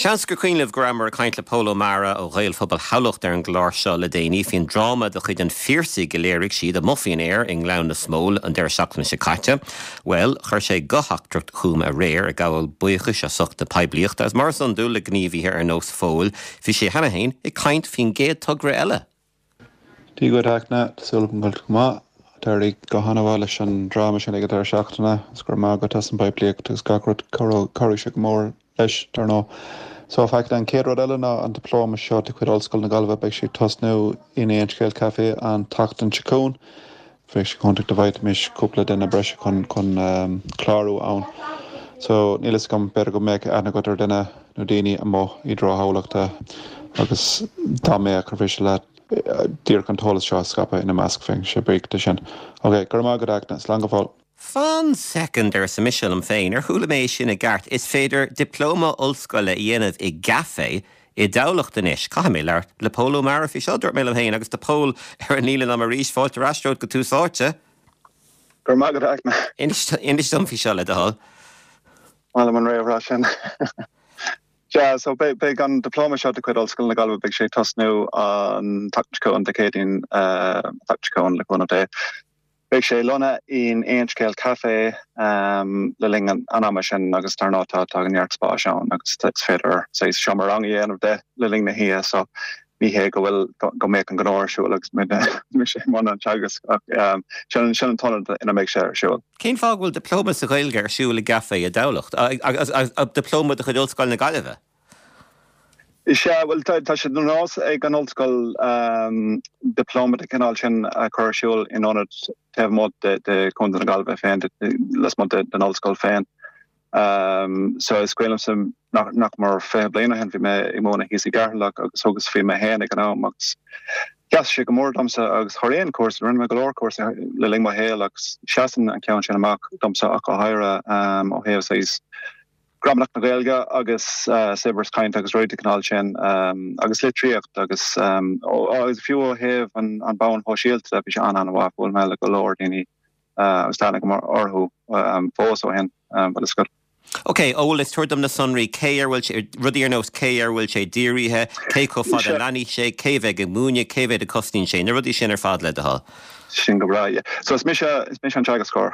Seans gur cuioineh grammar caint le Polo Mara ó Ghael Phobal Howlach ar an gláir seo le déanaí hín drama de chuid an fiersaí go léirigh siad a muffin air in glán na smól an deir seachtain se caite. Well, chuir sé gohachtrucht chuam a réir a gabhfuil buchas a sucht de pebliacht as mar san dúla gníomhíthe ar nós fóil, fi sé hena hain I caint fin géad tugra eile. Tí go haachna sulm goil má tarí go hanahá leis an drama sin ag deir seachtainna, gur má go tas an pebliacht gus gagrod choir se mór leis tar nó. So fact an céad eile ná an diploma seo de chuid ollscoil na Galbha beidh sé tosnú in Éonscéil Café an Tachtan Chacón. Bheidh sé contact a bhaid mis cúpla den na breise chun chlárú ann. So nílas gom beir go méid ana go ar duine nó daoine a mó I dro hálaachta agus tá mé a churbhí le dír contólas seo scapa ina measc féin sé breachta sin. Ok, gur má go agna, slán go fáil. Fan second ar sa misil am féin ar thula mééis sin a gart is féidir diploma ollscoile dhéanamh I gafé I dabhacht inis. Ca mé leart le Polo Mara fi seo dúirt mé am féin agus de pól ar an nílan am a rís fáilte rastróid go túsáirte. Gur má go agna. Inis dom fi seo le dal. Well, I'm on raibh sin. Yeah, so be gan diploma seo de chuid ollscoil na Galbha beidh sé tosnú an Tachtan decéadín Tachtan le chuna dé. Beidh sé lona in Éonscéil Café le ling an ama sin agus tar nátá tá an neart spá seán agus féidir sé seomarang dhéanamh de le ling na hia so ní hé go bhfuil go méid an gnáir siúil agus mi sé man an teagas sin an tonne ina méid sé ar siúil. Cén fág bhfuil diploma sa Ghaeilge ar siúil I gafé a dabhacht a diploma de chuid ollscoil na Galbha? Well, tá sé nós ag an ollscoil diploma de canál sin a chuir siúil in onad teh mod de chunda na Galbha féin les mod den ollscoil féin. So is scuilm sem nach mar fé bliana hen fi me I móna híos I garlach agus agus fi me héna gan ám agus gas sé go mór domsa agus choréon cuas run me golóir cuas le ling ma héal agus seaan an ceann sin amach domsa ach ó haire ó héh séis Gramnach na Gaeilge agus Sabres Caint agus roiide canál sin agus litríocht agus agus fiú héh an bán hóisiilt le sé an bhá bhfuil me le go leir daoine agus tána go mar orthú fós ó hen but is good. Ok, óil is tuairdom na sunraí céar bhfuil sé rudí ar nós céar bhfuil sé dírithe, cé có fad a leanaí sé, cé bheith go múine, cé bheith a costín sé, na rudí sin ar fad le de hall. Sin go bra, so is mis an teagas scór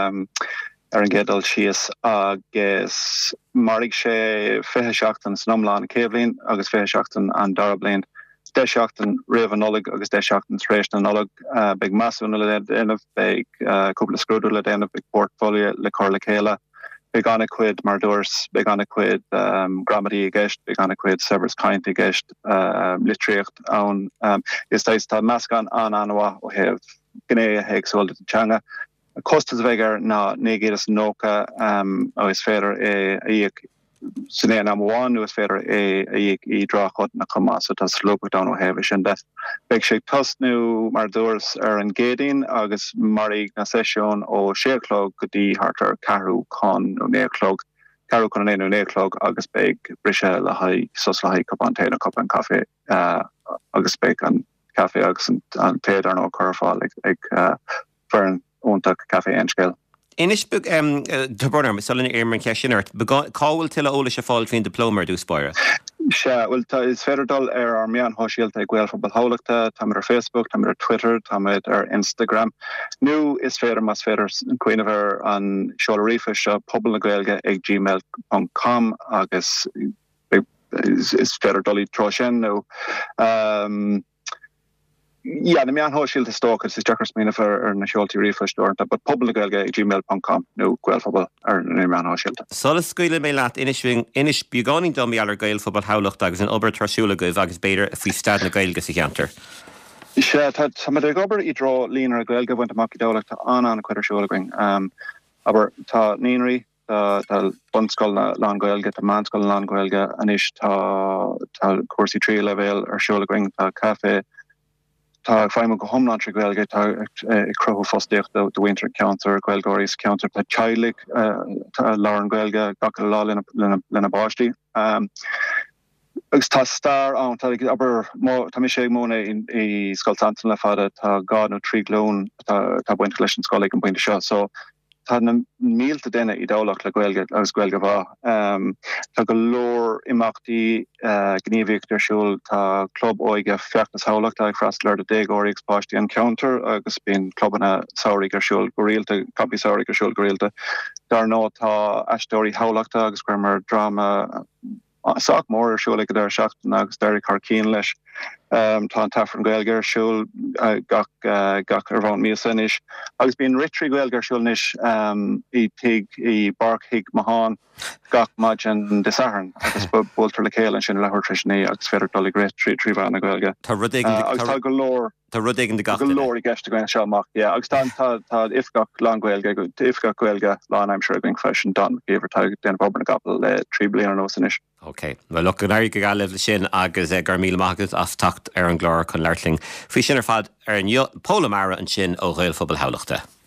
ar an gédal síos agus marig sé fithe seachtain snomláán céblin agus fithe seachtain an darablin. De seachtain rih an nolig agus de seachtain rééis an nolig big massú le déanamh big cúpla scrúdú le déanamh big portfolio le cór le chéile. Big anna quid mar dúirs, big anna quid gramadí I gceist, big anna quid Sabres Caint I gceist, litríocht ann. Is táis tá meascan an anha ó heh gné a héag sóilde teanga. Costas bheith ná négéras nóca is féidir é sinné am bháin nu is féidir é I dráchot na chumá so tá slópa down ó heh sin de. Beic sé tosnú mar dúirs ar an gédaín agus marí na sesiún ó séclog go dtí hartar carú con ó néclog carú con éú néclog agus beig brise le haid sos le haid cup an téna cup an café agus beig an café agus an téad ar nó chuá ag fearn óntaach café Éonscéil. Inis Tabornar me sulin éirman ceisiart, cáhfuil til a óla se fáil fin diploma dús spáire? Well, is féidirdal ar meán hóisiilta ag Ghael Phobal Howlachta, tá ar Facebook, tá ar Twitter, tá ar Instagram. Nu is féidir mas féidir cuioineh an seolarifa seo pobal na Gaeilge ag gmail.com agus is féidirdal I tro sin nó. Yeah, na meán hóisiilta stóchas is dechars mína ar na seoltaí rifa stórnta, but pobal na Gaeilge ag gmail.com nó Ghael Phobal ar na meán hóisiilta. Solas scuile mé leat inis beagáning domí ar Ghael Phobal Howlachta agus an obair tarsúla goibh agus beidir faoi stad na Gaeilge sa cheantar. Tá me ag obair I dro líonar a Gaeilge bhaint amach I dabhacht an chuidir siúlaing. Aber tá níonaí tá bunscoil na Lán Gaeilge, tá manscoil na Lán Gaeilge, anis tá cuasaí trí levéil ar siúlaing, tá café, tá feimime go homlan tri Gaeilge tá crochu fostíocht do winter counter Gaelgóiris counter tá chailig tá Lauren Gaeilge gacha lá lena báistí. Agus tá star an tá aber tá mi sé móna I scoiltantan le fada tá gá nó trí glón tá buinte leis an scoil ag an buinte seo. So tá na mílta duine I dálach le Gaeilge agus Gaeilge bha. Tá go leor imeachtaí gníomhaíocht arsúil tá club óige feachtas hálacht ag freastal ar de dégóirí expáistí an counter agus bíon clubbanna saoraigh arsúil go rialta, capi saoraigh arsúil go rialta. Dar nó tá aistóirí hálachta agus cuimar drama Soach mór arsúil go dar seachtain agus Derek Harkeen leis. Tá an tafran Gaeilge arsúil gach ar bhain míos inis. Agus bíon ritrí Gaeilge arsúil níos I tig I barc hiig mahan gach maidin de saharn agus búltar le céile sin lethir trisné agus féidir dolig ritrí bhán na Gaeilge. Agus tá go leor Tá rudéigen de gach. Go leor I gceiste goin seach. Agus tá ifgach lán Gaeilge, ifgach Gaeilge lán I'm sure going fashion done éver tá den bobbna gapel 3 bliain nó inis. Okay. Well, look, an airige gal le sin agus gar míle magus as tacht ar an glár chun leirling. Fí sin ar fad ar an Pólamara an sin ó Ghaol Phobal Hálaachta.